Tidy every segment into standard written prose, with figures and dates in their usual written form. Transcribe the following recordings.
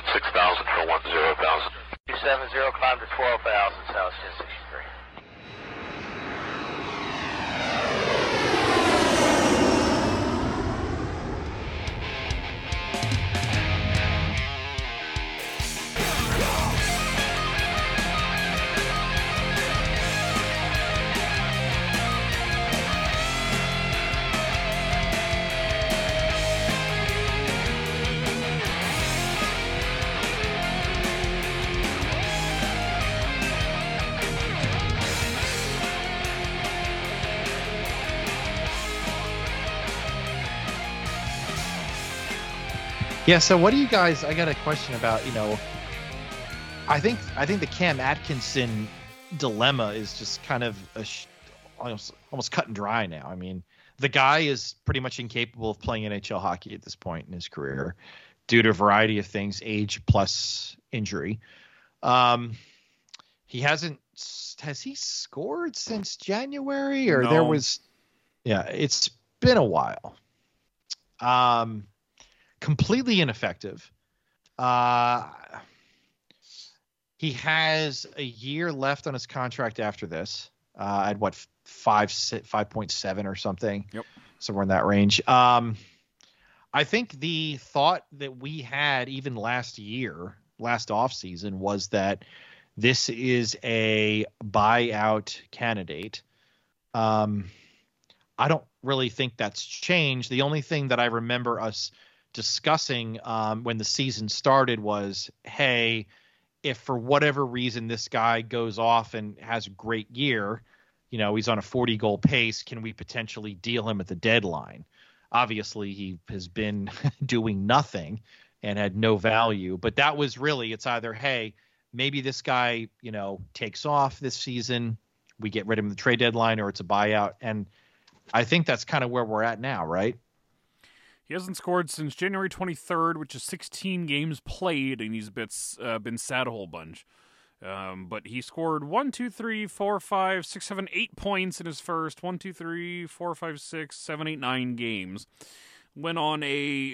6,000 for 10,000. 270, climb to 12,000, South 1063. Yeah, so what do you guys, I got a question about, I think the Cam Atkinson dilemma is just kind of almost cut and dry now. I mean, the guy is pretty much incapable of playing NHL hockey at this point in his career due to a variety of things, age plus injury. Has he scored since January or No. it's been a while. Completely ineffective. He has a year left on his contract after this. At 5.7 or something. Yep. Somewhere in that range. I think the thought that we had even last offseason was that this is a buyout candidate. I don't really think that's changed. The only thing that I remember us discussing when the season started was, hey, if for whatever reason this guy goes off and has a great year, he's on a 40-goal pace, can we potentially deal him at the deadline? Obviously, he has been doing nothing and had no value, but that was really, it's either, hey, maybe this guy, takes off this season, we get rid of him at the trade deadline, or it's a buyout. And I think that's kind of where we're at now, right? He hasn't scored since January 23rd, which is 16 games played, and he's been sat a whole bunch. But he scored 8 points in his first 9 games. Went on a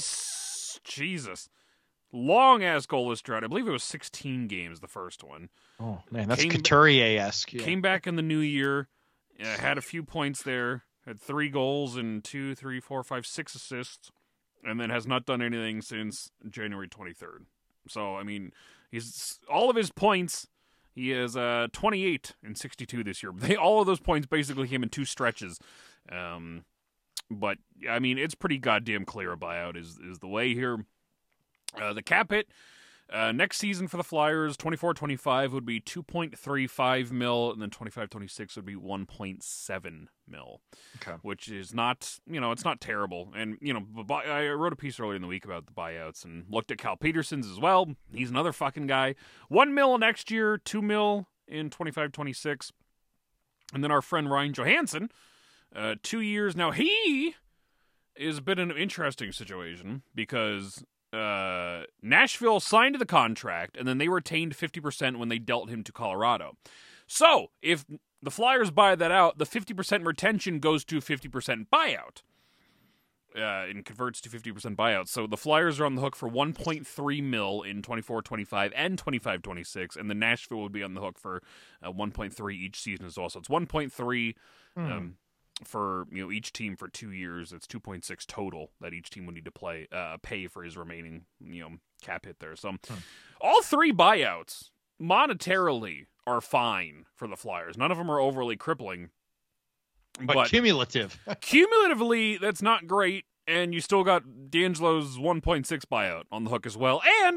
long-ass goalless drought. I believe it was 16 games, the first one. Oh, man, that's Couturier-esque. Yeah. Came back in the new year, had a few points there. Had 3 goals and 6 assists, and then has not done anything since January 23rd. So, I mean, he's all of his points. He has 28 and 62 this year. All of those points basically came in 2 stretches. But, I mean, it's pretty goddamn clear a buyout is the way here. The cap hit next season for the Flyers, 24-25 would be $2.35 million, and then 25-26 would be $1.7 million. Okay. Which is not, it's not terrible. And, I wrote a piece earlier in the week about the buyouts and looked at Cal Peterson's as well. He's another fucking guy. $1 million next year, $2 million in 25-26. And then our friend Ryan Johansson, 2 years. Now, he is a bit of an interesting situation because Nashville signed the contract, and then they retained 50% when they dealt him to Colorado. So, if the Flyers buy that out, the 50% retention goes to 50% buyout. And converts to 50% buyout. So the Flyers are on the hook for $1.3 million in 24-25 and 25-26, and the Nashville would be on the hook for $1.3 each season as well. So it's $1.3 for each team for 2 years. It's 2.6 total that each team would need to pay for his remaining cap hit there. So all 3 buyouts monetarily are fine for the Flyers. None of them are overly crippling. But cumulatively, that's not great, and you still got D'Angelo's 1.6 buyout on the hook as well, and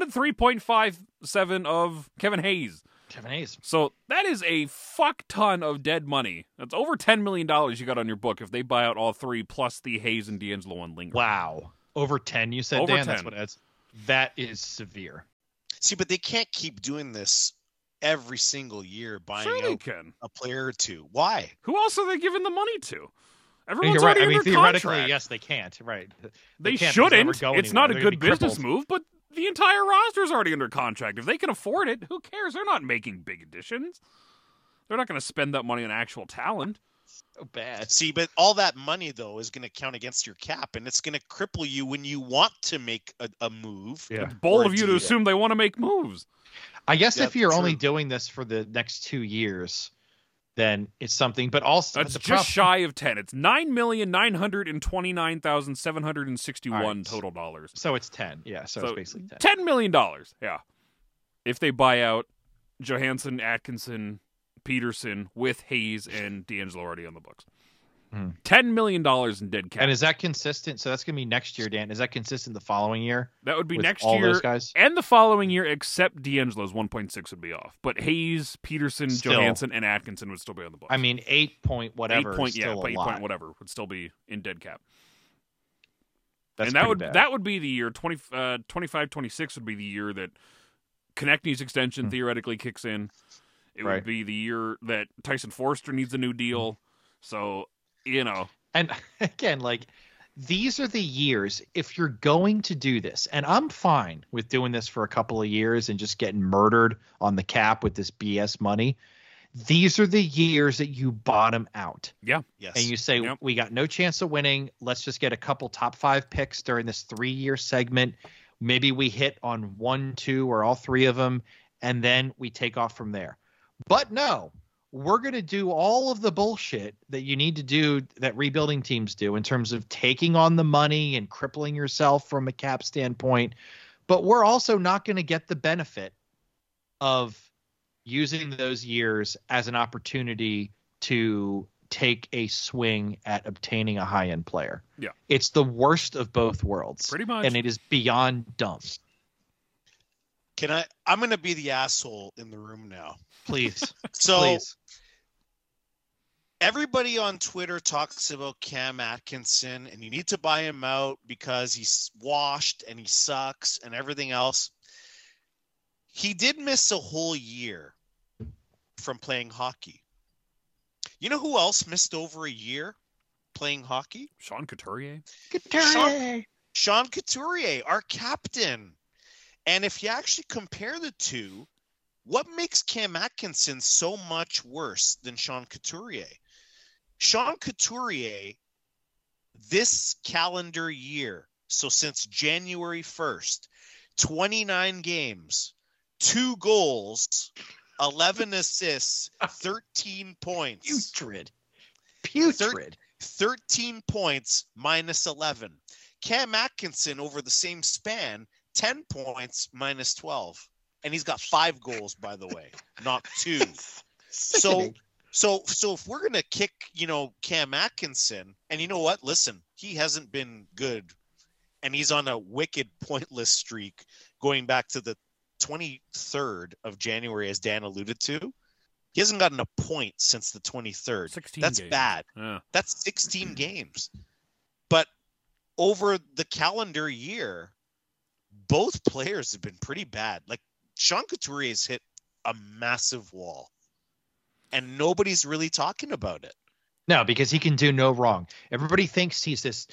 3.57 of Kevin Hayes. So that is a fuck ton of dead money. That's over $10 million you got on your book if they buy out all 3 plus the Hayes and D'Angelo one linger. Wow. Over 10, you said, over Dan? 10. That is severe. See, but they can't keep doing this every single year, buying out a player or 2. Why? Who else are they giving the money to? Everyone's right. already under theoretically, contract. Yes, they can't. Right. They shouldn't. It's not a good business move, but the entire roster's already under contract. If they can afford it, who cares? They're not making big additions. They're not going to spend that money on actual talent. So bad. See, but all that money though is going to count against your cap, and it's going to cripple you when you want to make a move. Yeah. It's bold of you to assume they want to make moves. I guess if you're true. only doing this for the next 2 years, then it's something. But also, that's just shy of 10. It's $9,929,761 total dollars. So it's 10. Yeah. So it's basically 10. $10 million. Yeah. If they buy out Johansson, Atkinson, Peterson with Hayes and D'Angelo already on the books. $10 million in dead cap. And is that consistent? So that's going to be next year, Dan. Is that consistent the following year? That would be next all year those guys? And the following year, except D'Angelo's 1.6 would be off. But Hayes, Peterson, Johansson, and Atkinson would still be on the books. I mean, 8 point whatever. 8 point, is still a 8 lot. point whatever would still be in dead cap. That's and pretty bad. that would be the year 25-26 would be the year that Konechny's extension theoretically kicks in. It would be the year that Tyson Forster needs a new deal. So, And again, like, these are the years, if you're going to do this, and I'm fine with doing this for a couple of years and just getting murdered on the cap with this BS money. These are the years that you bottom out. Yeah. Yes. And you say, we got no chance of winning. Let's just get a couple top 5 picks during this 3-year segment. Maybe we hit on 1, 2, or all 3 of them, and then we take off from there. But no, we're going to do all of the bullshit that you need to do, that rebuilding teams do, in terms of taking on the money and crippling yourself from a cap standpoint. But we're also not going to get the benefit of using those years as an opportunity to take a swing at obtaining a high-end player. Yeah. It's the worst of both worlds. Pretty much. And it is beyond dumb. I'm going to be the asshole in the room now. Please. So Please. Everybody on Twitter talks about Cam Atkinson, and you need to buy him out because he's washed and he sucks and everything else. He did miss a whole year from playing hockey. You know who else missed over a year playing hockey? Sean Couturier. Sean Couturier, our captain. And if you actually compare the two, what makes Cam Atkinson so much worse than Sean Couturier? Sean Couturier, this calendar year, so since January 1st, 29 games, 2 goals, 11 assists, 13 points. Putrid. 13 points minus 11. Cam Atkinson over the same span, 10 points minus 12. And he's got 5 goals, by the way, not 2. So if we're going to kick, Cam Atkinson, and you know what? Listen, he hasn't been good. And he's on a wicked pointless streak going back to the 23rd of January, as Dan alluded to. He hasn't gotten a point since the 23rd. 16 That's games. bad. Yeah. That's 16 games. But over the calendar year, both players have been pretty bad. Like, Sean Couturier has hit a massive wall, and nobody's really talking about it. No, because he can do no wrong. Everybody thinks he's this,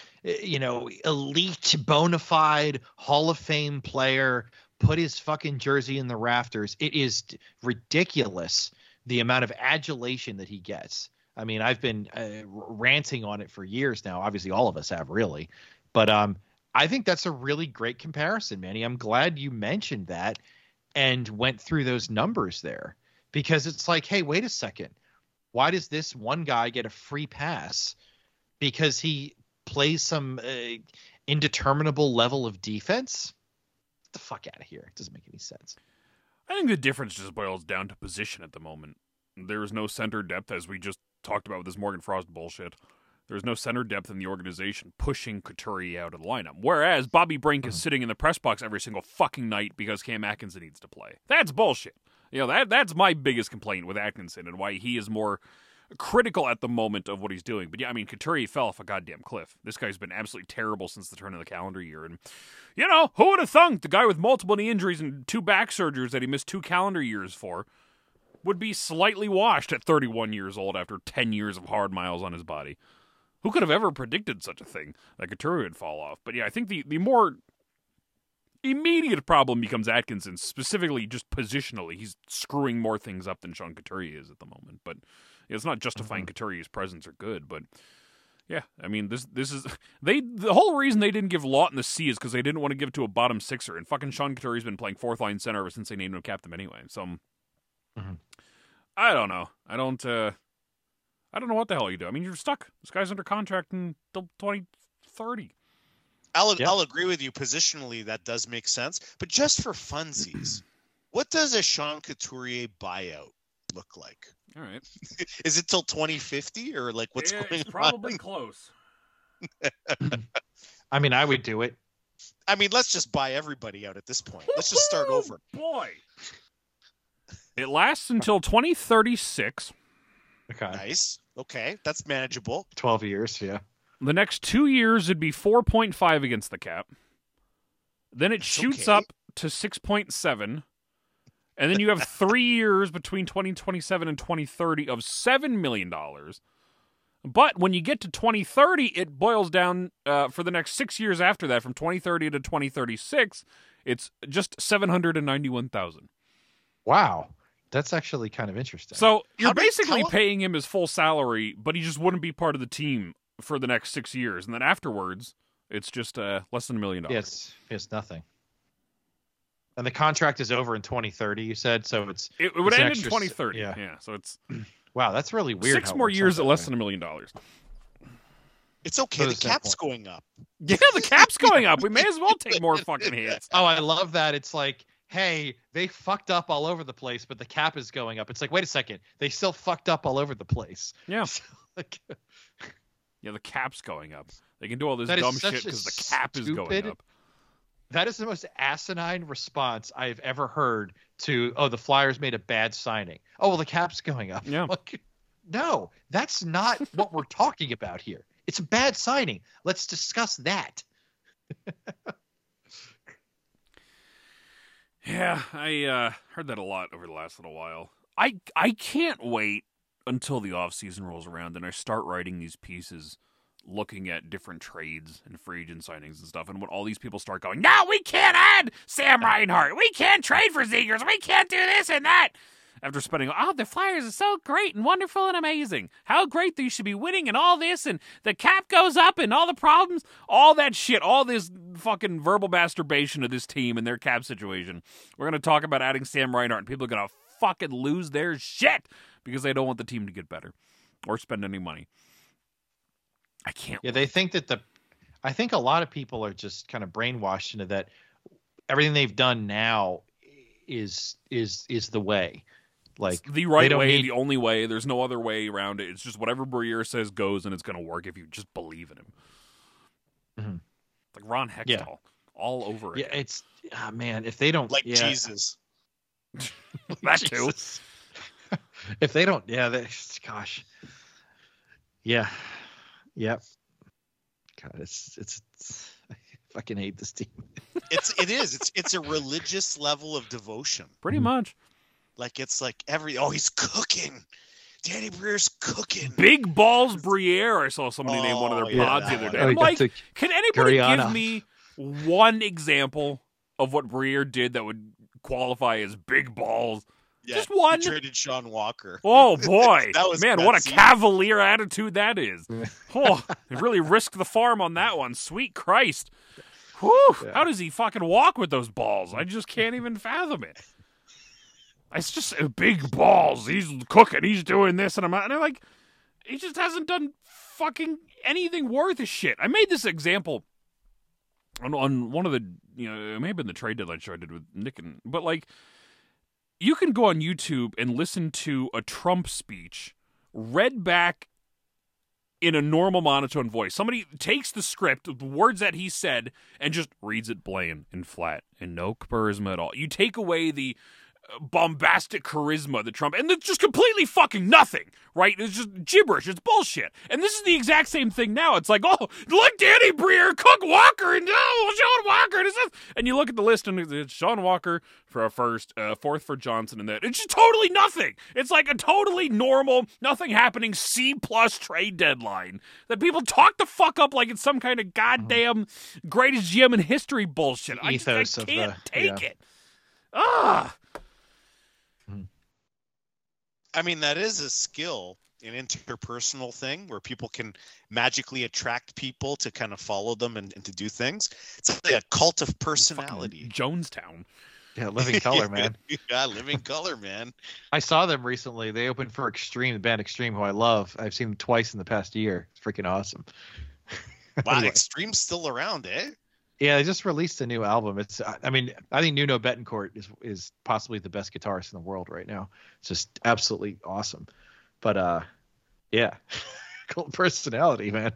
elite, bona fide Hall of Fame player. Put his fucking jersey in the rafters. It is ridiculous, the amount of adulation that he gets. I mean, I've been ranting on it for years now. Obviously, all of us have, really. But I think that's a really great comparison, Manny. I'm glad you mentioned that and went through those numbers there, because it's like, hey, wait a second. Why does this one guy get a free pass because he plays some indeterminable level of defense? Get the fuck out of here. It doesn't make any sense. I think the difference just boils down to position at the moment. There is no center depth, as we just talked about with this Morgan Frost bullshit. There's no center depth in the organization pushing Couturier out of the lineup. Whereas Bobby Brink is sitting in the press box every single fucking night because Cam Atkinson needs to play. That's bullshit. That's my biggest complaint with Atkinson and why he is more critical at the moment of what he's doing. But yeah, I mean, Couturier fell off a goddamn cliff. This guy's been absolutely terrible since the turn of the calendar year. And, who would have thunk the guy with multiple knee injuries and 2 back surgeries that he missed 2 calendar years for would be slightly washed at 31 years old after 10 years of hard miles on his body? Who could have ever predicted such a thing, that Couturier would fall off? But yeah, I think the more immediate problem becomes Atkinson, specifically just positionally. He's screwing more things up than Sean Couturier is at the moment. But it's not justifying Couturier's presence are good, but yeah, I mean this is the whole reason they didn't give Lawton the C is because they didn't want to give it to a bottom sixer, and fucking Sean Couturier's been playing fourth line center ever since they named him captain anyway. So I don't know. I don't know what the hell you do. I mean, you're stuck. This guy's under contract until 2030. I'll agree with you positionally. That does make sense, but just for funsies, what does a Sean Couturier buyout look like? All right, is it till 2050 or like what's going on? It's probably close. I mean, I would do it. I mean, let's just buy everybody out at this point. Let's just start over. Boy, it lasts until 2036. Okay. Nice. Okay, that's manageable. 12 years, yeah. The next 2 years would be 4.5 against the cap. Then it shoots up to 6.7. And then you have 3 years between 2027 and 2030 of $7 million. But when you get to 2030, it boils down for the next 6 years after that, from 2030 to 2036, it's just $791,000. Wow. That's actually kind of interesting. So you're basically paying him his full salary, but he just wouldn't be part of the team for the next 6 years. And then afterwards, it's just less than $1 million. Yeah, it's nothing. And the contract is over in 2030, you said, so it would end in 2030. Yeah, so it's wow, that's really weird. 6 more years at less than $1 million. It's okay. The cap's going up. Yeah, the cap's going up. We may as well take more fucking hits. Oh, I love that. It's like, hey, they fucked up all over the place, but the cap is going up. It's like, wait a second, they still fucked up all over the place. Yeah. So, like, yeah, the cap's going up. They can do all this dumb shit because the cap is going up. That is the most asinine response I've ever heard to, the Flyers made a bad signing. Oh, well, the cap's going up. Yeah. Like, no, that's not what we're talking about here. It's a bad signing. Let's discuss that. Yeah, I heard that a lot over the last little while. I can't wait until the offseason rolls around and I start writing these pieces looking at different trades and free agent signings and stuff, and when all these people start going, no, we can't add Sam Reinhart, we can't trade for Zegers, we can't do this and that, after spending, the Flyers are so great and wonderful and amazing, how great they should be winning and all this, and the cap goes up and all the problems, all that shit, all this fucking verbal masturbation of this team and their cap situation. We're going to talk about adding Sam Reinhart, and people are going to fucking lose their shit because they don't want the team to get better or spend any money. I can't. Yeah, they think that I think a lot of people are just kind of brainwashed into that everything they've done now is the way. Like it's the right way, the only way. There's no other way around it. It's just whatever Briere says goes, and it's going to work if you just believe in him. Mm-hmm. Like Ron Hextall, all over it. Yeah, it's man. If they don't Jesus, that too. If they don't, gosh, yeah. Yep. God, it's I fucking hate this team. It's a religious level of devotion. Pretty much. Like it's like he's cooking. Danny Briere's cooking. Big Balls Briere. I saw somebody name one of their pods the other day. I'm like, can anybody give me one example of what Briere did that would qualify as big balls? Yeah, just one. He traded Sean Walker. Oh boy, man, what a cavalier attitude that is. Oh, he really risked the farm on that one. Sweet Christ. Whew, yeah. How does he fucking walk with those balls? I just can't even fathom it. It's just big balls. He's cooking. He's doing this, and I'm like, he just hasn't done fucking anything worth a shit. I made this example on one of the, it may have been the trade deadline show I did with Nick, but like, you can go on YouTube and listen to a Trump speech read back in a normal monotone voice. Somebody takes the script, the words that he said, and just reads it plain and flat and no charisma at all. You take away the bombastic charisma that Trump, and it's just completely fucking nothing, right? It's just gibberish. It's bullshit. And this is the exact same thing now. It's like, oh, look, Danny Briere, Cook Walker, and Sean Walker, and you look at the list, and it's Sean Walker for a first, fourth for Johnson, and that it's just totally nothing. It's like a totally normal, nothing happening C+ trade deadline that people talk the fuck up like it's some kind of goddamn greatest GM in history bullshit. I can't take it. Ah. I mean, that is a skill, an interpersonal thing where people can magically attract people to kind of follow them and to do things. It's like a cult of personality. Jonestown. Yeah, Living Color, man. Yeah, Living Color, man. I saw them recently. They opened for Extreme, the band Extreme, who I love. I've seen them twice in the past year. It's freaking awesome. Wow, Anyway. Extreme's still around, eh? Yeah, they just released a new album. I think Nuno Betancourt is possibly the best guitarist in the world right now. It's just absolutely awesome. But yeah, cult personality, man.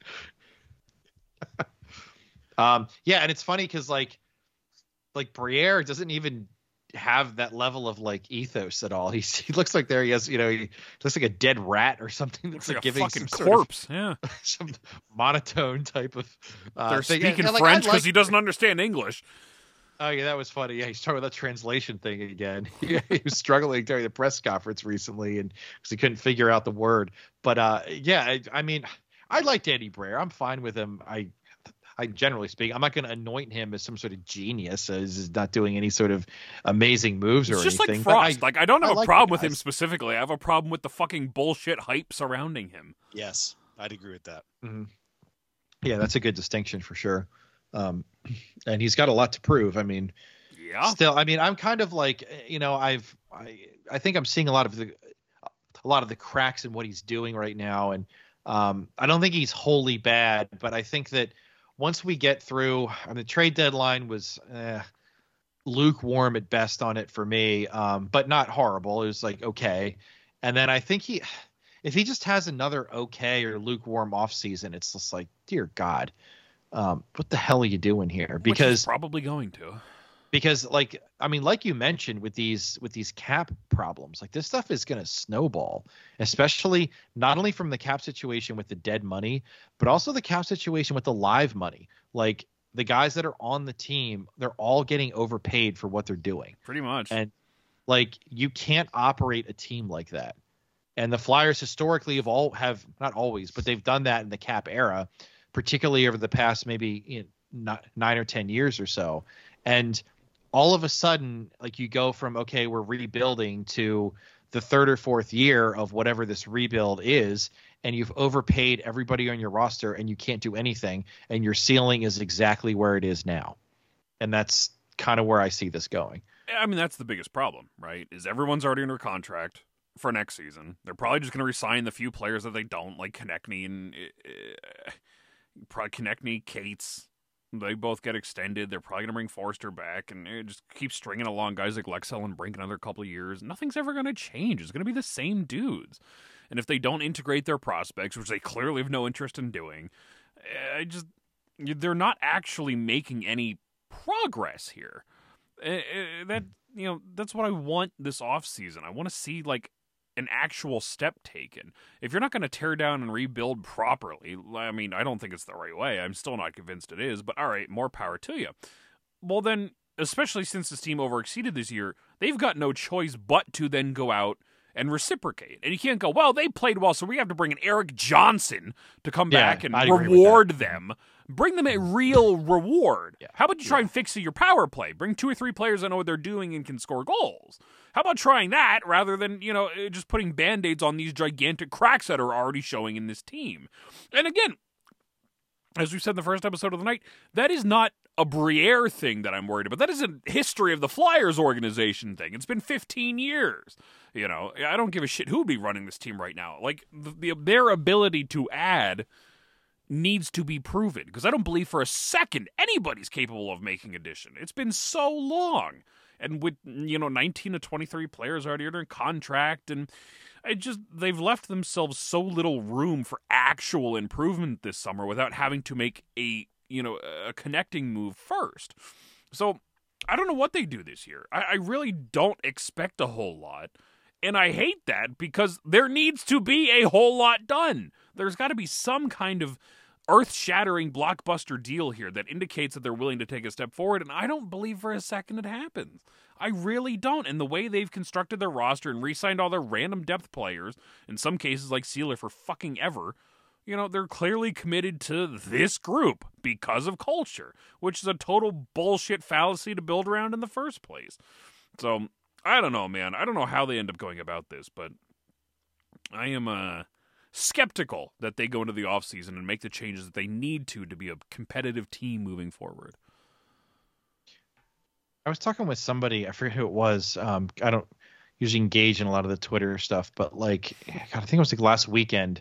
Yeah, and it's funny because like Briere doesn't even have that level of like ethos at all. He looks like he looks like a dead rat or something. That's Looks like giving a fucking some corpse. some monotone type of They're thing. speaking And, like, French I because he doesn't understand English. Oh yeah, that was funny. Yeah, he's talking about that translation thing again. He was struggling during the press conference recently, and because he couldn't figure out the word. But yeah, I mean, I like Danny Briere. I'm fine with him. I generally speaking, I'm not going to anoint him as some sort of genius, as he's not doing any sort of amazing moves It's or just anything. like Frost. I don't have a like problem the with him guys. specifically. I have a problem with the fucking bullshit hype surrounding him. Yes, I'd agree with that. Yeah, that's a good distinction for sure. And he's got a lot to prove. I mean, Yeah. still, I mean, I'm kind of like, I think I'm seeing a lot of the cracks in what he's doing right now, and I don't think he's wholly bad, but I think that once we get through, the trade deadline was lukewarm at best on it for me, but not horrible. It was like okay, and then I think if he just has another okay or lukewarm offseason, it's just like, dear God, what the hell are you doing here? Which he's probably going to. Because like you mentioned with these cap problems, like this stuff is going to snowball, especially not only from the cap situation with the dead money, but also the cap situation with the live money. Like the guys that are on the team, they're all getting overpaid for what they're doing. Pretty much. And like you can't operate a team like that. And the Flyers historically have not always, but they've done that in the cap era, particularly over the past maybe 9 or 10 years or so. And all of a sudden, like you go from, okay, we're rebuilding to the third or fourth year of whatever this rebuild is, and you've overpaid everybody on your roster and you can't do anything, and your ceiling is exactly where it is now. And that's kind of where I see this going. I mean, that's the biggest problem, right? Is everyone's already under contract for next season. They're probably just going to resign the few players that they don't, like Konechny and Konechny, Cates. They both get extended. They're probably going to bring Forster back, and just keep stringing along guys like Lexell and Brink another couple of years. Nothing's ever going to change. It's going to be the same dudes. And if they don't integrate their prospects, which they clearly have no interest in doing, they're not actually making any progress here. That's what I want this offseason. I want to see like an actual step taken. If you're not going to tear down and rebuild properly, I mean, I don't think it's the right way. I'm still not convinced it is, but all right, more power to you. Well, then, especially since this team overexceeded this year, they've got no choice but to then go out and reciprocate. And you can't go, well, they played well, so we have to bring in Eric Johnson to come back and reward them. Bring them a real reward. Yeah. How about you try and fix your power play? Bring 2 or 3 players that know what they're doing and can score goals. How about trying that rather than, just putting Band-Aids on these gigantic cracks that are already showing in this team? And again, as we said in the first episode of the night, that is not a Briere thing that I'm worried about. That is a history of the Flyers organization thing. It's been 15 years. I don't give a shit who would be running this team right now. Like, their ability to add needs to be proven, because I don't believe for a second anybody's capable of making addition. It's been so long. And with, 19 to 23 players already under contract, and they've left themselves so little room for actual improvement this summer without having to make a connecting move first. So I don't know what they do this year. I really don't expect a whole lot. And I hate that because there needs to be a whole lot done. There's got to be some kind of earth-shattering blockbuster deal here that indicates that they're willing to take a step forward, and I don't believe for a second it happens. I really don't. And the way they've constructed their roster and re-signed all their random depth players, in some cases like Sealer for fucking ever, they're clearly committed to this group because of culture, which is a total bullshit fallacy to build around in the first place. So, I don't know, man. I don't know how they end up going about this, but I am skeptical that they go into the offseason and make the changes that they need to be a competitive team moving forward. I was talking with somebody, I forget who it was. I don't usually engage in a lot of the Twitter stuff, but I think it was last weekend.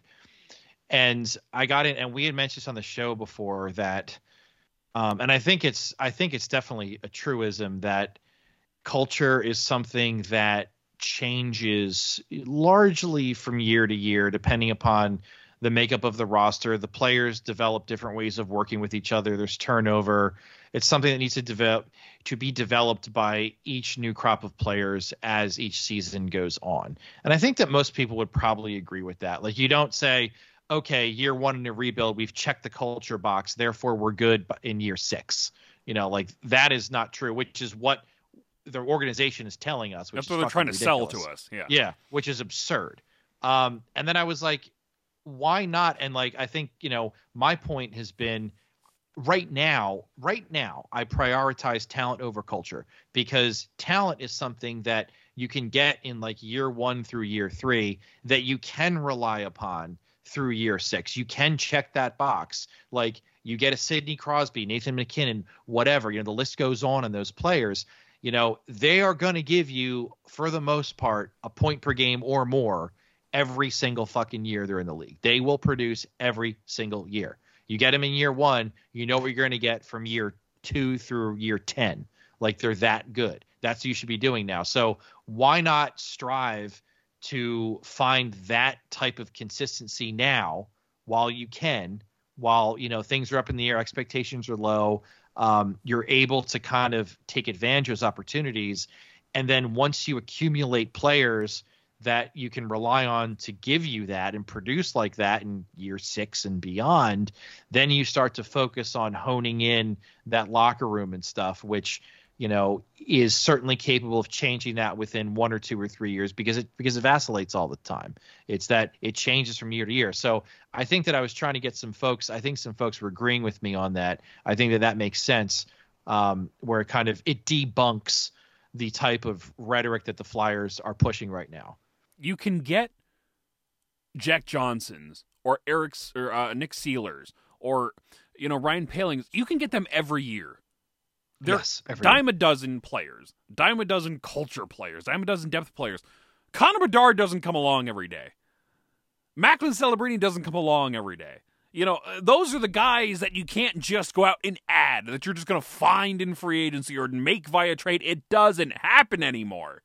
And I got in, and we had mentioned this on the show before that, and I think it's definitely a truism that culture is something that changes largely from year to year, depending upon the makeup of the roster. The players develop different ways of working with each other. There's turnover. It's something that needs to be developed by each new crop of players as each season goes on. And I think that most people would probably agree with that. You don't say, okay, year one in a rebuild, we've checked the culture box, therefore we're good in year 6. That is not true, which is what the organization is telling us. That's what they're trying to sell to us. Yeah, which is absurd. And then I was like, why not? And I think, my point has been right now, I prioritize talent over culture, because talent is something that you can get in year 1 through year 3 that you can rely upon through year 6. You can check that box. You get a Sidney Crosby, Nathan McKinnon, whatever, the list goes on those players. They are going to give you, for the most part, a point per game or more every single fucking year they're in the league. They will produce every single year. You get them in year 1, you know what you're going to get from year 2 through year 10. They're that good. That's what you should be doing now. So why not strive to find that type of consistency now while you can, while, things are up in the air, expectations are low. You're able to kind of take advantage of those opportunities. And then once you accumulate players that you can rely on to give you that and produce like that in year 6 and beyond, then you start to focus on honing in that locker room and stuff, which, is certainly capable of changing that within 1 or 2 or 3 years, because it vacillates all the time. It's that it changes from year to year. So I think that I was trying to get some folks. I think some folks were agreeing with me on that. I think that makes sense, where it debunks the type of rhetoric that the Flyers are pushing right now. You can get Jack Johnsons or Nick Sealers or Ryan Palings. You can get them every year. They're dime a dozen players, dime a dozen culture players, dime a dozen depth players. Connor Bedard doesn't come along every day. Macklin Celebrini doesn't come along every day. Those are the guys that you can't just go out and add, that you're just going to find in free agency or make via trade. It doesn't happen anymore.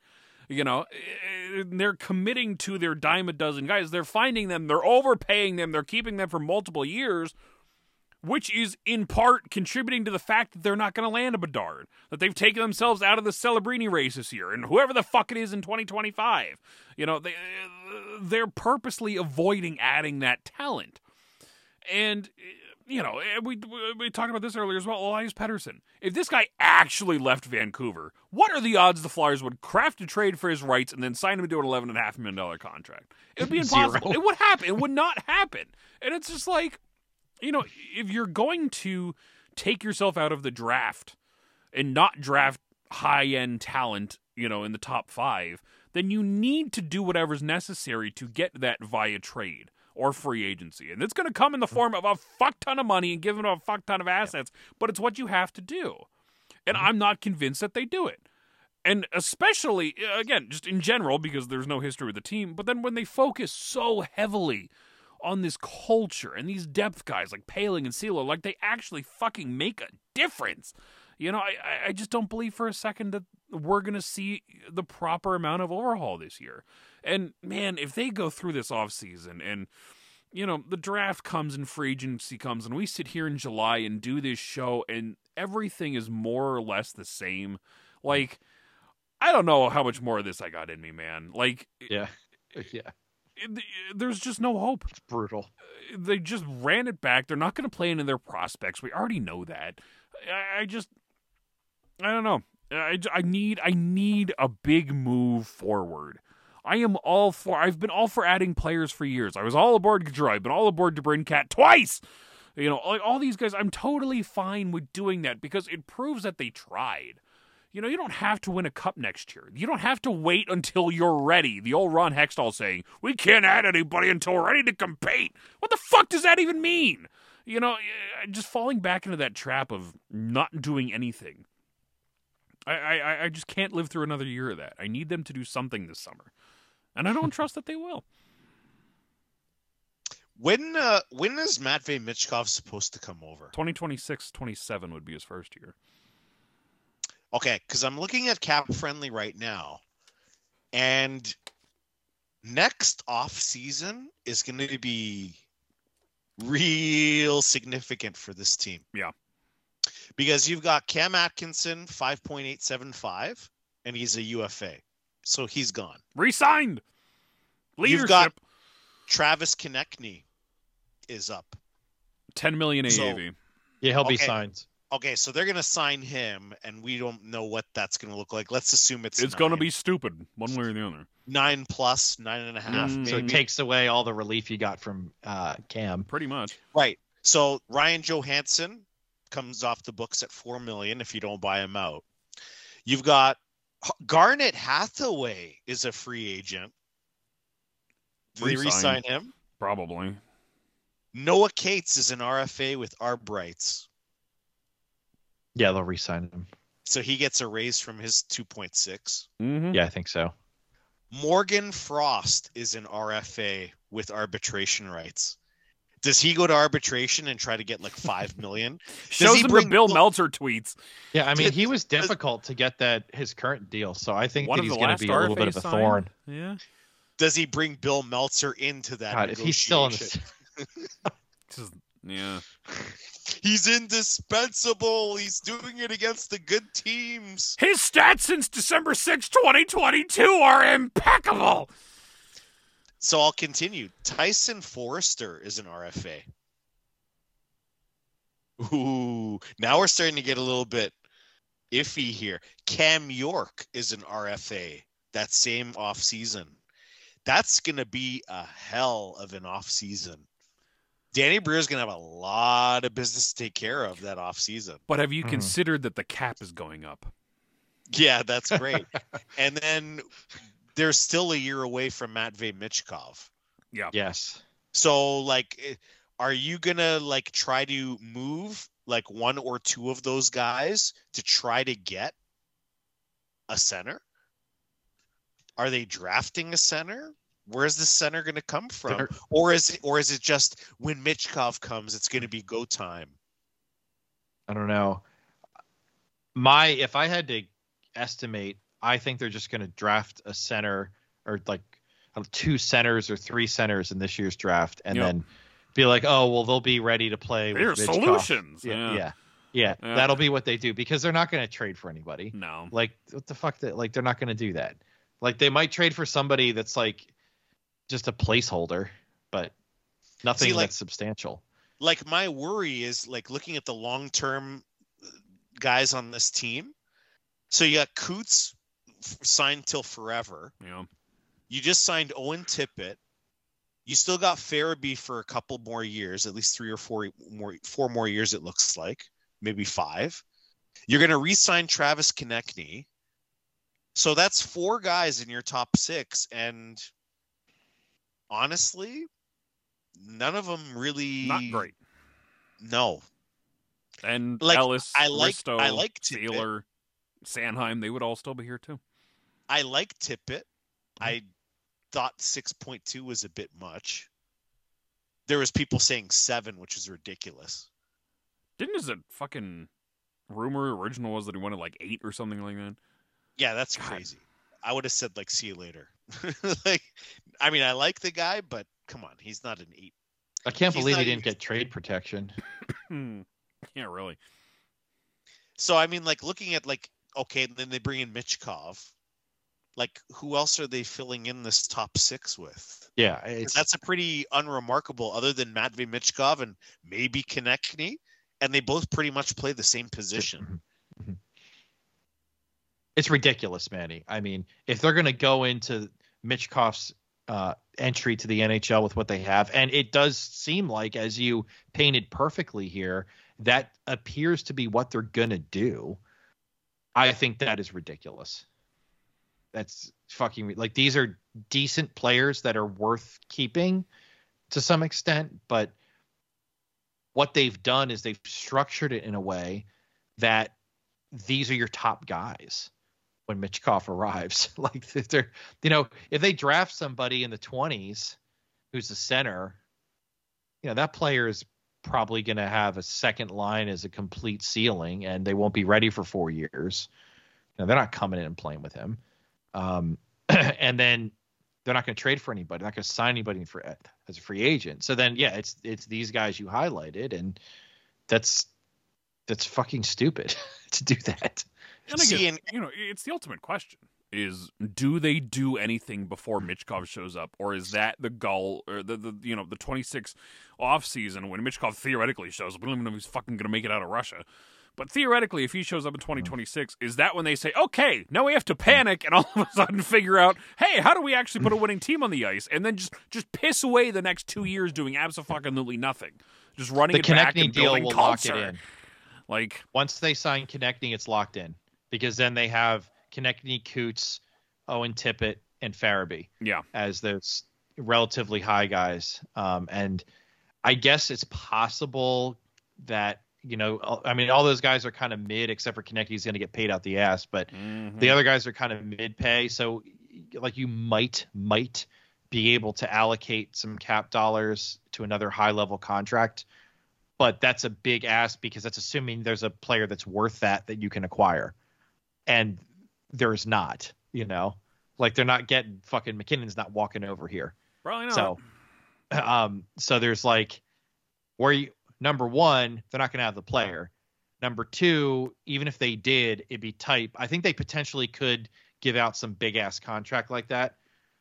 They're committing to their dime a dozen guys. They're finding them. They're overpaying them. They're keeping them for multiple years, which is in part contributing to the fact that they're not going to land a Bedard, that they've taken themselves out of the Celebrini race this year, and whoever the fuck it is in 2025. They're purposely avoiding adding that talent. And, we talked about this earlier as well, Elias Pettersson. If this guy actually left Vancouver, what are the odds the Flyers would craft a trade for his rights and then sign him to an $11.5 million contract? It would be impossible. 0. It would happen. It would not happen. And it's just if you're going to take yourself out of the draft and not draft high-end talent, in the top 5, then you need to do whatever's necessary to get that via trade or free agency. And it's going to come in the form of a fuck ton of money and give them a fuck ton of assets, but it's what you have to do. And I'm not convinced that they do it. And especially, again, just in general, because there's no history with the team, but then when they focus so heavily on this culture and these depth guys like Paling and Sealer, they actually fucking make a difference. I just don't believe for a second that we're going to see the proper amount of overhaul this year. And man, if they go through this offseason and the draft comes and free agency comes, and we sit here in July and do this show, and everything is more or less the same. Like, I don't know how much more of this I got in me, man. Like, Yeah. there's just no hope. It's brutal. They just ran it back. They're not going to play into their prospects. We already know that. I don't know. I need a big move forward. I've been all for adding players for years. I was all aboard Gaudreau. I've been all aboard DeBrincat twice. Like all these guys, I'm totally fine with doing that because it proves that they tried. You don't have to win a cup next year. You don't have to wait until you're ready. The old Ron Hextall saying, we can't add anybody until we're ready to compete. What the fuck does that even mean? Just falling back into that trap of not doing anything. I just can't live through another year of that. I need them to do something this summer. And I don't trust that they will. When is Matvei Michkov supposed to come over? 2026-27 would be his first year. Okay, because I'm looking at Cap Friendly right now, and next off season is going to be real significant for this team. Yeah. Because you've got Cam Atkinson, 5.875, and he's a UFA. So he's gone. Re-signed. Leadership. You've got Travis Konechny is up. 10 million AAV. So, Yeah, he'll be Okay. signed. Okay, so they're going to sign him, and we don't know what that's going to look like. Let's assume it's going to 9. be stupid, one way or the other. 9 plus, 9.5. Mm, So it maybe. takes away all the relief you got from Cam. Pretty much. Right. So Ryan Johansson comes off the books at $4 million if you don't buy him out. You've got Garnet Hathaway is a free agent. Do they Re-sign. re-sign him? Probably. Noah Cates is an RFA with Arbrights. Yeah, they'll re-sign him. So he gets a raise from his 2.6. Mm-hmm. Yeah, I think so. Morgan Frost is an RFA with arbitration rights. Does he go to arbitration and try to get like $5 million? Shows he him the bring Bill Bill- Meltzer tweets. Yeah, I mean, he was difficult to get his current deal, so I think One that of he's the going last to be a little bit RFA of a signed. thorn. Yeah. Does he bring Bill Meltzer into that God, if he's still in negotiation? Yeah. He's indispensable. He's doing it against the good teams. His stats since December 6, 2022 are impeccable. So I'll continue. Tyson Forrester is an RFA. Ooh, now we're starting to get a little bit iffy here. Cam York is an RFA that same offseason. That's going to be a hell of an offseason. Danny Breer's going to have a lot of business to take care of that offseason. But have you Mhm. considered that the cap is going up? Yeah, that's great. And then they're still a year away from Matvei Michkov. Yes. So, like, are you going to, like, try to move, like, one or two of those guys to try to get a center? Are they drafting a center? Where's the center going to come from? They're- Or is it just when Michkov comes, it's going to be go time? I don't know. If I had to estimate, I think they're just going to draft a center or like 2 centers or 3 centers in this year's draft, and Yep. then be like, oh, well, they'll be ready to play with Here's Michkov. solutions. Yeah. Yeah. That'll be what they do because they're not going to trade for anybody. No. Like, what the fuck? Like, they're not going to do that. Like, they might trade for somebody that's like just a placeholder, but nothing See, like- that's substantial. Like, my worry is, like, looking at the long-term guys on this team. So you got Coots signed till forever. Yeah. You just signed Owen Tippett. You still got Farabee for a couple more years, at least 3 or 4 more years, it looks like, maybe 5. You're going to re-sign Travis Konechny. So that's 4 guys in your top 6. And honestly, none of them really. Not great. No. And Like, Ellis, I like Risto, Tippett. Taylor, Sanheim, they would all still be here too. I like Tippett. I thought 6.2 was a bit much. There was people saying 7, which is ridiculous. Didn't his fucking rumor original was that he wanted like 8 or something like that? Yeah, that's God. crazy. I would have said, like, see you later. Like, I mean, I like the guy, but come on, he's not an I can't He's believe not he didn't even- get trade protection. Yeah, really. So I mean, like looking at like okay, then they bring in Michkov. Like who else are they filling in this top 6 with? Yeah, 'Cause it's that's a pretty unremarkable, other than Matvey Michkov and maybe Konechny, and they both pretty much play the same position. it's ridiculous, Manny. I mean, if they're going to go into Michkov's entry to the NHL with what they have, and it does seem like, as you painted perfectly here, that appears to be what they're going to do. I think that is ridiculous. That's fucking like, these are decent players that are worth keeping to some extent, but what they've done is they've structured it in a way that these are your top guys when Michkov arrives. Like they're, if they draft somebody in the 20s who's a center, that player is probably going to have a second line as a complete ceiling, and they won't be ready for 4 years. They're not coming in and playing with him. And then they're not going to trade for anybody. They're not going to sign anybody as a free agent. So then, yeah, it's these guys you highlighted, and that's fucking stupid to do that. And again, it's the ultimate question: is do they do anything before Michkov shows up, or is that the goal, or the 26 off season when Michkov theoretically shows up? We don't even know if he's fucking going to make it out of Russia. But theoretically, if he shows up in 2026, is that when they say, okay, now we have to panic and all of a sudden figure out, hey, how do we actually put a winning team on the ice? And then just piss away the next 2 years doing absolutely nothing. Just running the it back Konechny and deal building will culture. lock it in. Like, once they sign Konechny, it's locked in, because then they have Konechny, Coots, Owen Tippett, and Farabee as those relatively high guys. And I guess it's possible that, all those guys are kind of mid, except for Konechny's going to get paid out the ass, but the other guys are kind of mid pay. So like you might be able to allocate some cap dollars to another high level contract, but that's a big ask, because that's assuming there's a player that's worth that you can acquire. And there's not, like they're not getting fucking McKinnon's not walking over here. Probably not. So there's like, number one, they're not going to have the player. Number two, even if they did, it'd be tight. I think they potentially could give out some big ass contract like that.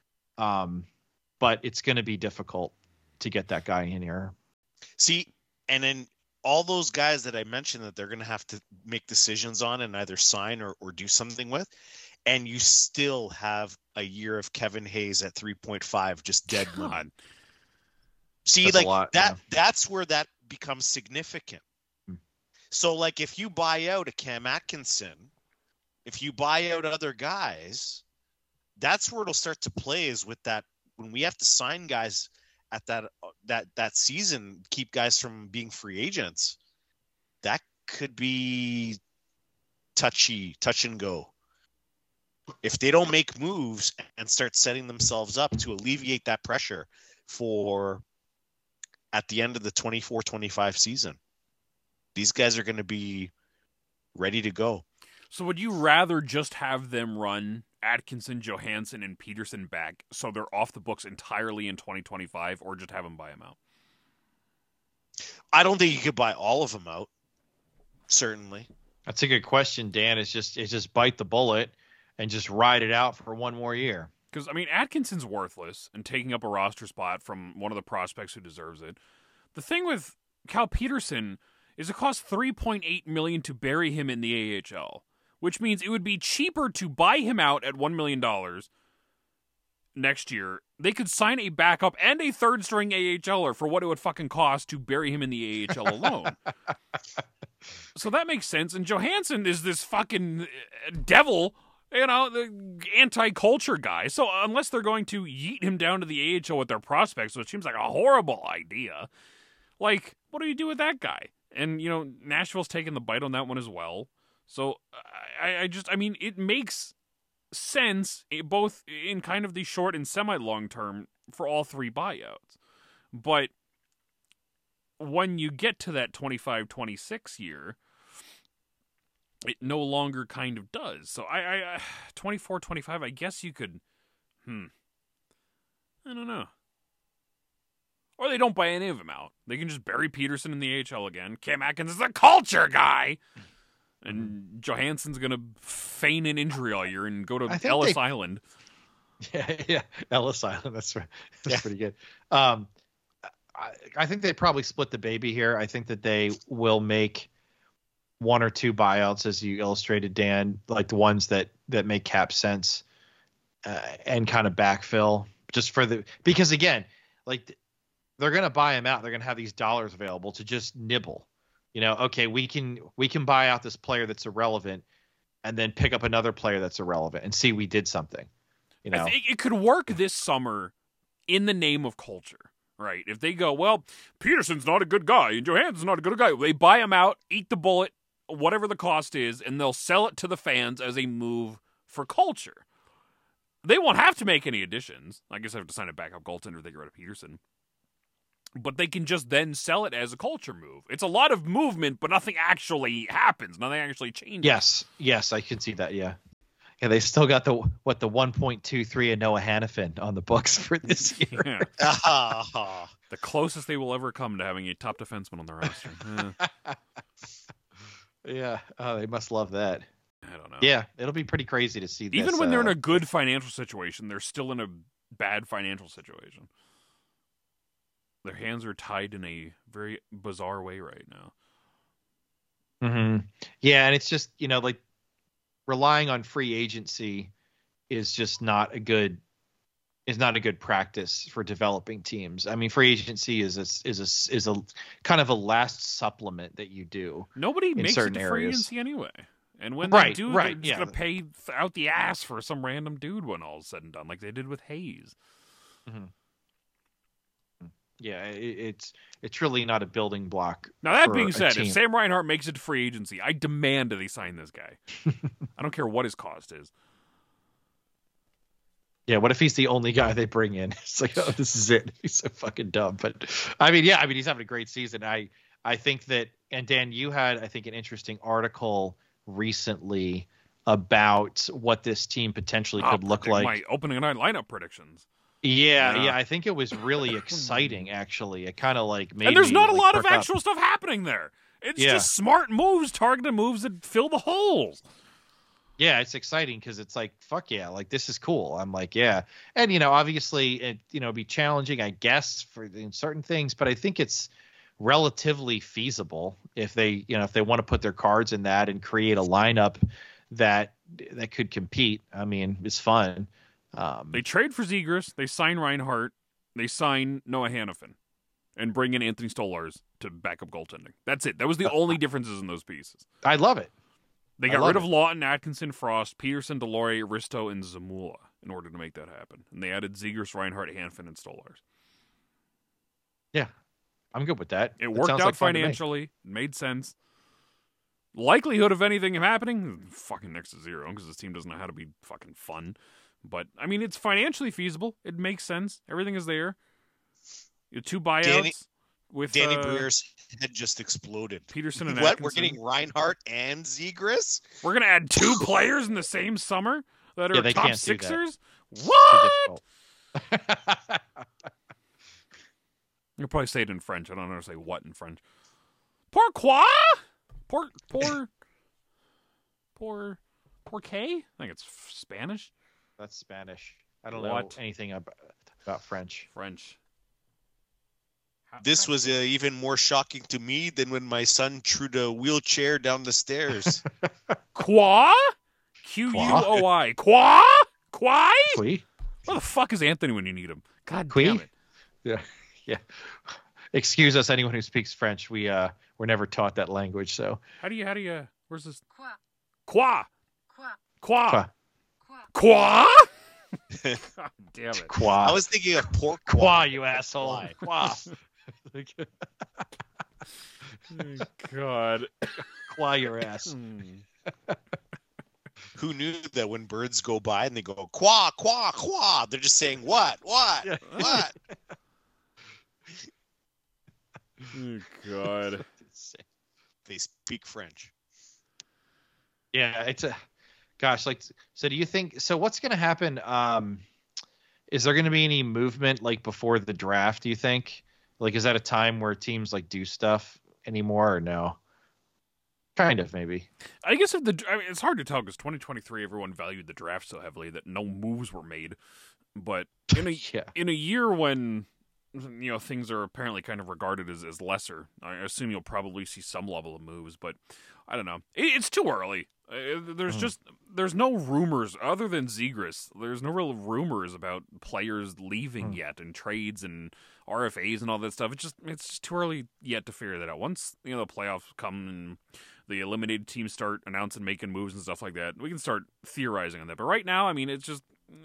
But it's going to be difficult to get that guy in here. See, and then all those guys that I mentioned that they're going to have to make decisions on and either sign or do something with, and you still have a year of Kevin Hayes at 3.5 just dead money. See, that's like a lot, that, yeah. that's where that becomes significant. So like if you buy out a Cam Atkinson, if you buy out other guys, that's where it'll start to play, is with that, when we have to sign guys at that season, keep guys from being free agents. That could be touch and go. If they don't make moves and start setting themselves up to alleviate that pressure for at the end of the 24-25 season, these guys are going to be ready to go. So would you rather just have them run Atkinson, Johansson, and Peterson back so they're off the books entirely in 2025, or just have them buy them out? I don't think you could buy all of them out. Certainly. That's a good question, Dan. It's just bite the bullet and just ride it out for one more year. Because, Atkinson's worthless and taking up a roster spot from one of the prospects who deserves it. The thing with Cal Peterson is it costs $3.8 million to bury him in the AHL, which means it would be cheaper to buy him out at $1 million next year. They could sign a backup and a third-string AHLer for what it would fucking cost to bury him in the AHL alone. So that makes sense. And Johansson is this fucking devil, the anti-culture guy. So unless they're going to yeet him down to the AHL with their prospects, which seems like a horrible idea, like, what do you do with that guy? And, Nashville's taking the bite on that one as well. So it makes sense both in kind of the short and semi-long term for all three buyouts. But when you get to that 25-26 year, it no longer kind of does. So 24-25, I guess you could, I don't know. Or they don't buy any of them out. They can just bury Peterson in the AHL again. Cam Atkins is a culture guy. And Johansson's going to feign an injury all year and go to Ellis Island. Yeah, Ellis Island. That's right. That's pretty good. I think they probably split the baby here. I think that they will make one or two buyouts, as you illustrated, Dan, like the ones that make cap sense and kind of backfill just because again, like they're going to buy him out. They're going to have these dollars available to just nibble. Okay, we can buy out this player that's irrelevant and then pick up another player that's irrelevant and see we did something. I think it could work this summer in the name of culture, right? If they go, well, Peterson's not a good guy and Johansson's not a good guy. They buy him out, eat the bullet, whatever the cost is, and they'll sell it to the fans as a move for culture. They won't have to make any additions. I guess I have to sign a backup goaltender if they get rid of Peterson. But they can just then sell it as a culture move. It's a lot of movement, but nothing actually happens. Nothing actually changes. Yes, I can see that. Yeah, they still got the 1.23 of Noah Hannafin on the books for this year. Yeah. The closest they will ever come to having a top defenseman on the roster. Yeah, they must love that. I don't know. Yeah, it'll be pretty crazy to see this. Even when they're in a good financial situation, they're still in a bad financial situation. Their hands are tied in a very bizarre way right now. Mm-hmm. Yeah, and it's just, like relying on free agency is just not a good practice for developing teams. I mean, free agency is a kind of a last supplement that you do. Nobody makes it to free agency anyway. And when they do, they're just going to pay out the ass for some random dude when all's said and done, like they did with Hayes. Mm-hmm. Yeah, it's really not a building block. Now, that being said, if Sam Reinhart makes it to free agency, I demand that they sign this guy. I don't care what his cost is. Yeah, what if he's the only guy they bring in? It's like, oh, this is it. He's so fucking dumb. But, he's having a great season. I think that, and Dan, you had, I think, an interesting article recently about what this team potentially could look like. My opening night lineup predictions. Yeah, I think it was really exciting, actually. It kind of like made And there's not a lot of perk actual up. stuff happening there. It's just smart moves, targeted moves that fill the holes. Yeah, it's exciting because it's like, fuck yeah, like this is cool. I'm like, yeah. And, obviously, it'd be challenging, I guess, in certain things, but I think it's relatively feasible if they want to put their cards in that and create a lineup that could compete. I mean, it's fun. They trade for Zegras, they sign Reinhart, they sign Noah Hannafin, and bring in Anthony Stolarz to backup goaltending. That's it. That was the only differences in those pieces. I love it. They got rid of Lawton, Atkinson, Frost, Peterson, Delory, Risto, and Zamula in order to make that happen. And they added Zegras, Reinhart, Hannafin, and Stolarz. Yeah, I'm good with that. It worked out financially. It made sense. Likelihood of anything happening, fucking next to zero, because this team doesn't know how to be fucking fun. But, I mean, it's financially feasible. It makes sense. Everything is there. You have two buyouts. Danny Brier's head just exploded. Peterson and what? Atkinson. We're getting Reinhart and Zegras? We're going to add two players in the same summer that are top Sixers? What? You'll probably say it in French. I don't know how to say what in French. Pourquoi? Pourquoi? I think it's Spanish. That's Spanish. I don't know anything about French. This was even more shocking to me than when my son threw the wheelchair down the stairs. Quoi? Q-U-O-I. Quoi? Quai? Qui? Where the fuck is Anthony when you need him? God Qui? damn it. Yeah. Excuse us, anyone who speaks French. We're never taught that language, so. How do you, where's this? Quoi? Quoi? Quoi? Quoi? God damn it. Quoi? I was thinking of pork. Quoi, you asshole. Quoi. God. Quoi your ass. Who knew that when birds go by and they go, qua, qua, qua, they're just saying, what? Yeah. What? Oh, God. They speak French. Yeah, it's so do you think, so what's going to happen? Is there going to be any movement like before the draft, do you think? Like, is that a time where teams like do stuff anymore or no? Kind of, maybe. I guess it's hard to tell because 2023 everyone valued the draft so heavily that no moves were made. But in a year when things are apparently kind of regarded as lesser, I assume you'll probably see some level of moves. But I don't know. It's too early. There's no rumors other than Zegras. There's no real rumors about players leaving yet and trades and RFAs and all that stuff. It's just too early yet to figure that out. Once the playoffs come and the eliminated teams start announcing making moves and stuff like that, we can start theorizing on that. But right now, I mean, it's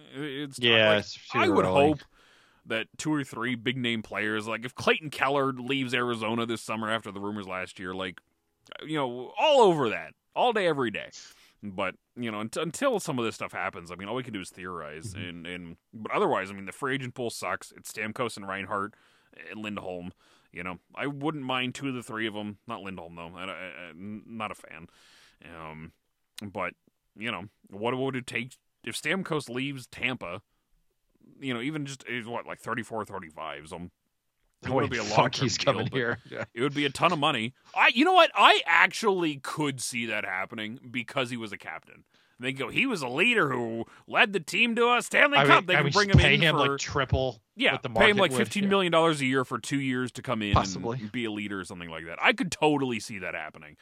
I would hope that 2 or 3 big name players, like if Clayton Keller leaves Arizona this summer after the rumors last year, all over that. All day, every day. But, until some of this stuff happens, I mean, all we can do is theorize. But otherwise, I mean, the free agent pool sucks. It's Stamkos and Reinhart and Lindholm. I wouldn't mind 2 of the 3 of them. Not Lindholm, though. Not a fan. But, what would it take if Stamkos leaves Tampa? Even just, 34, 35. So it would be a long-term he's deal, coming here. Yeah. It would be a ton of money. You know what? I actually could see that happening because he was a captain. They go, he was a leader who led the team to a Stanley Cup. They can bring him pay in him for like triple. Yeah, what the pay him like market $15 million a year for 2 years to come in Possibly. and be a leader or something like that. I could totally see that happening.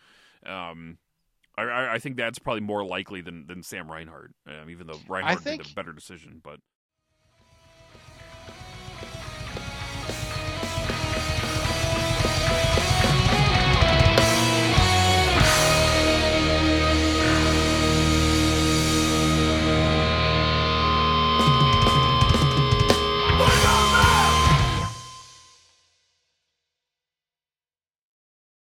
I think that's probably more likely than Sam Reinhart, even though Reinhart did a better decision. But